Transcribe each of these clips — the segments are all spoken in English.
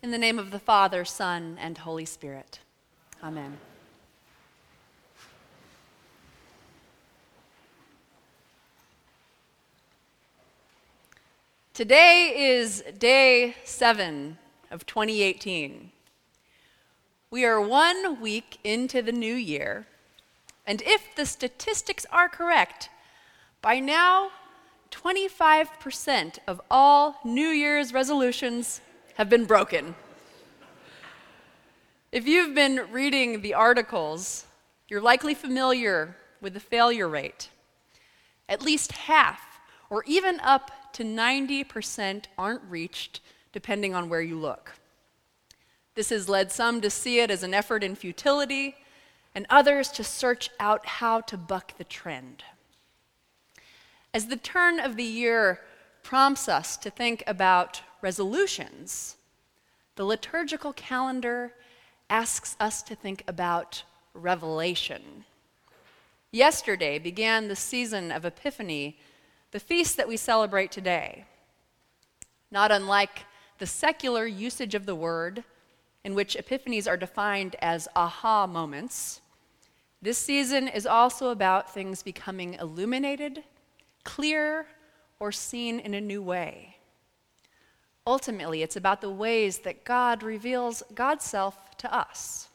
In the name of the Father, Son, and Holy Spirit. Amen. Today is day 7 of 2018. We are 1 week into the new year, and if the statistics are correct, by now 25% of all New Year's resolutions have been broken. If you've been reading the articles, you're likely familiar with the failure rate. At least half, or even up to 90% aren't reached, depending on where you look. This has led some to see it as an effort in futility, and others to search out how to buck the trend. As the turn of the year prompts us to think about resolutions, the liturgical calendar asks us to think about revelation. Yesterday began the season of Epiphany, the feast that we celebrate today. Not unlike the secular usage of the word, in which epiphanies are defined as aha moments, this season is also about things becoming illuminated, clear, or seen in a new way. Ultimately, it's about the ways that God reveals God's self to us.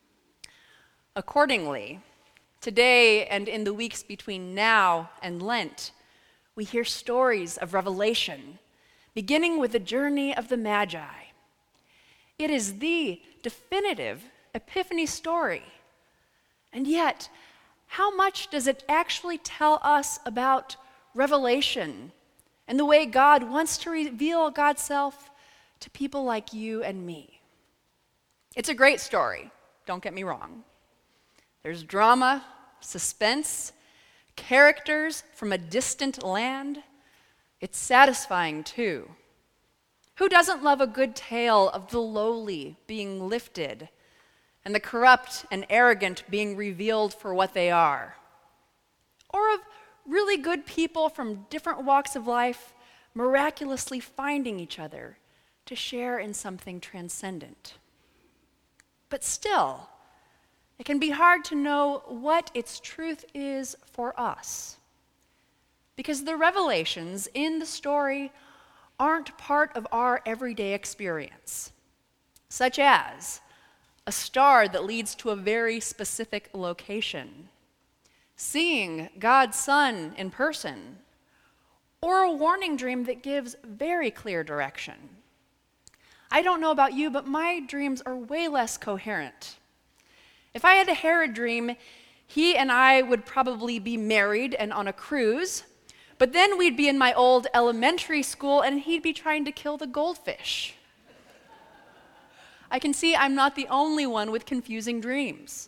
Accordingly, today and in the weeks between now and Lent, we hear stories of revelation, beginning with the journey of the Magi. It is the definitive Epiphany story. And yet, how much does it actually tell us about revelation and the way God wants to reveal God's self to people like you and me? It's a great story, don't get me wrong. There's drama, suspense, characters from a distant land. It's satisfying too. Who doesn't love a good tale of the lowly being lifted and the corrupt and arrogant being revealed for what they are? Or of really good people from different walks of life miraculously finding each other to share in something transcendent. But still, it can be hard to know what its truth is for us, because the revelations in the story aren't part of our everyday experience, such as a star that leads to a very specific location, seeing God's Son in person, or a warning dream that gives very clear direction. I don't know about you, but my dreams are way less coherent. If I had a Herod dream, he and I would probably be married and on a cruise, but then we'd be in my old elementary school and he'd be trying to kill the goldfish. I can see I'm not the only one with confusing dreams.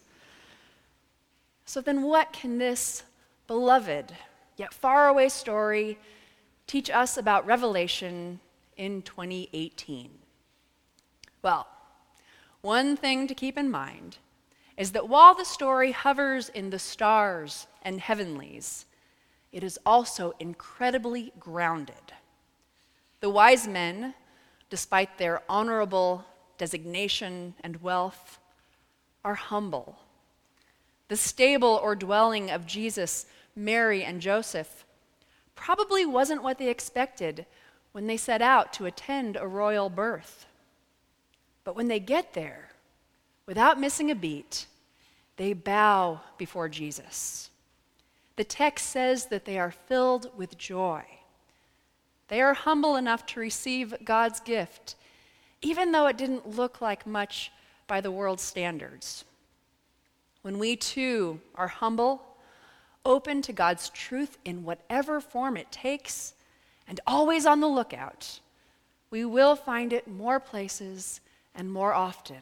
So then what can this beloved, yet faraway story teach us about revelation in 2018? Well, one thing to keep in mind is that while the story hovers in the stars and heavenlies, it is also incredibly grounded. The wise men, despite their honorable designation and wealth, are humble. The stable or dwelling of Jesus, Mary, and Joseph probably wasn't what they expected when they set out to attend a royal birth. But when they get there, without missing a beat, they bow before Jesus. The text says that they are filled with joy. They are humble enough to receive God's gift, even though it didn't look like much by the world's standards. When we too are humble, open to God's truth in whatever form it takes, and always on the lookout, we will find it more places and more often.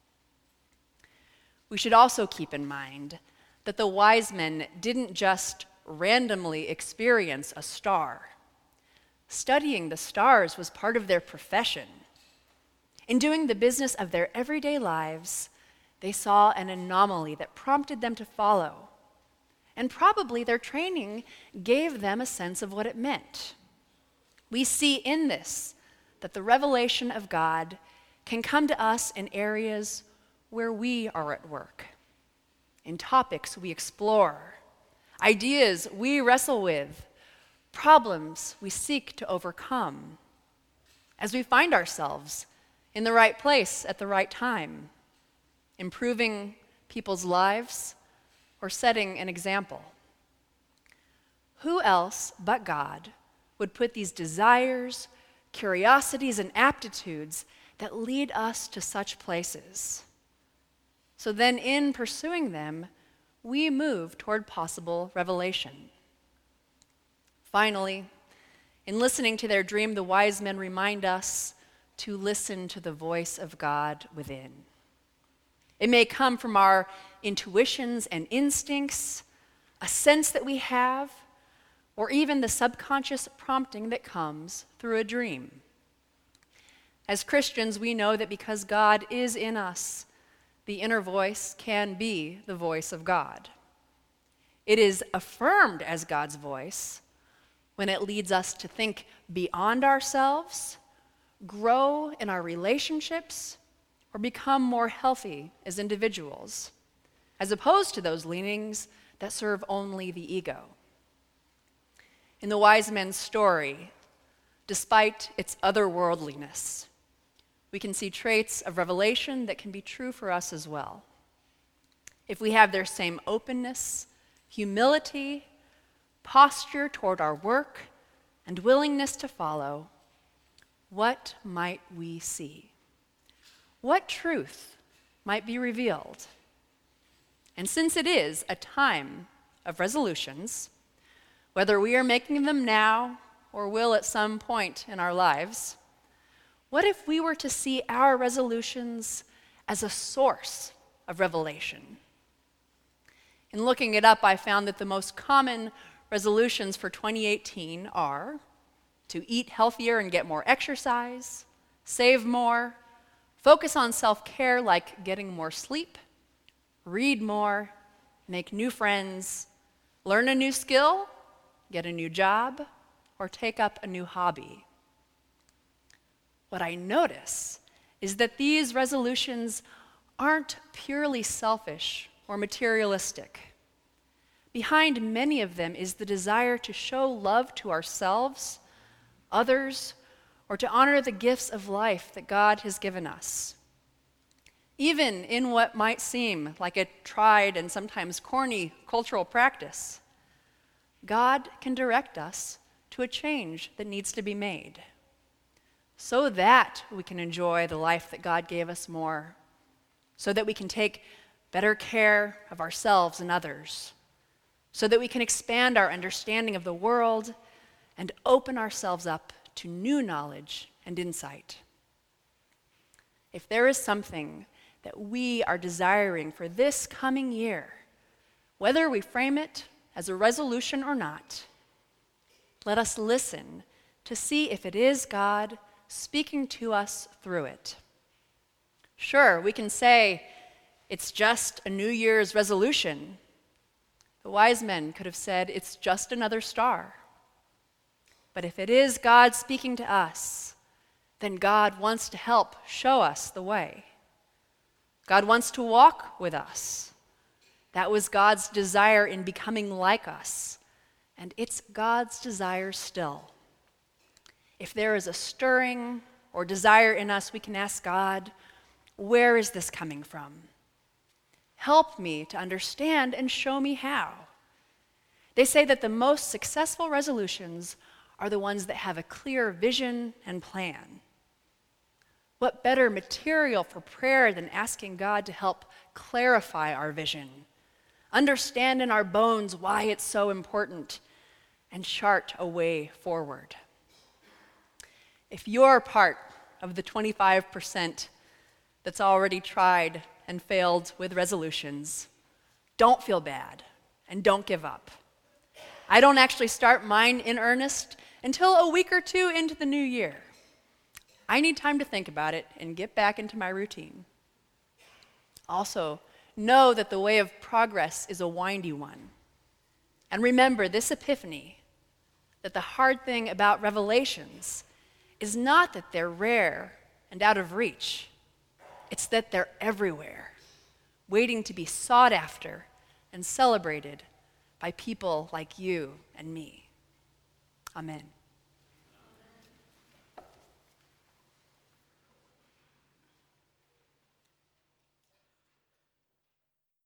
We should also keep in mind that the wise men didn't just randomly experience a star. Studying the stars was part of their profession. In doing the business of their everyday lives, they saw an anomaly that prompted them to follow. And probably their training gave them a sense of what it meant. We see in this that the revelation of God can come to us in areas where we are at work, in topics we explore, ideas we wrestle with, problems we seek to overcome, as we find ourselves in the right place at the right time, improving people's lives or setting an example. Who else but God would put these desires, curiosities, and aptitudes that lead us to such places? So then, in pursuing them, we move toward possible revelation. Finally, in listening to their dream, the wise men remind us to listen to the voice of God within. It may come from our intuitions and instincts, a sense that we have, or even the subconscious prompting that comes through a dream. As Christians, we know that because God is in us, the inner voice can be the voice of God. It is affirmed as God's voice when it leads us to think beyond ourselves, grow in our relationships, or become more healthy as individuals, as opposed to those leanings that serve only the ego. In the wise men's story, despite its otherworldliness, we can see traits of revelation that can be true for us as well. If we have their same openness, humility, posture toward our work, and willingness to follow, what might we see? What truth might be revealed? And since it is a time of resolutions, whether we are making them now or will at some point in our lives, what if we were to see our resolutions as a source of revelation? In looking it up, I found that the most common resolutions for 2018 are to eat healthier and get more exercise, save more, focus on self-care like getting more sleep, read more, make new friends, learn a new skill, get a new job, or take up a new hobby. What I notice is that these resolutions aren't purely selfish or materialistic. Behind many of them is the desire to show love to ourselves, others, or to honor the gifts of life that God has given us. Even in what might seem like a tried and sometimes corny cultural practice, God can direct us to a change that needs to be made, so that we can enjoy the life that God gave us more, so that we can take better care of ourselves and others, so that we can expand our understanding of the world and open ourselves up to new knowledge and insight. If there is something that we are desiring for this coming year, whether we frame it as a resolution or not, let us listen to see if it is God speaking to us through it. Sure, we can say it's just a New Year's resolution. The wise men could have said it's just another star. But if it is God speaking to us, then God wants to help show us the way. God wants to walk with us. That was God's desire in becoming like us, and it's God's desire still. If there is a stirring or desire in us, we can ask God, where is this coming from? Help me to understand and show me how. They say that the most successful resolutions are the ones that have a clear vision and plan. What better material for prayer than asking God to help clarify our vision, understand in our bones why it's so important, and chart a way forward? If you're part of the 25% that's already tried and failed with resolutions, don't feel bad and don't give up. I don't actually start mine in earnest until a week or two into the new year. I need time to think about it and get back into my routine. Also, know that the way of progress is a windy one. And remember this epiphany, that the hard thing about revelations is not that they're rare and out of reach, it's that they're everywhere, waiting to be sought after and celebrated by people like you and me. Amen.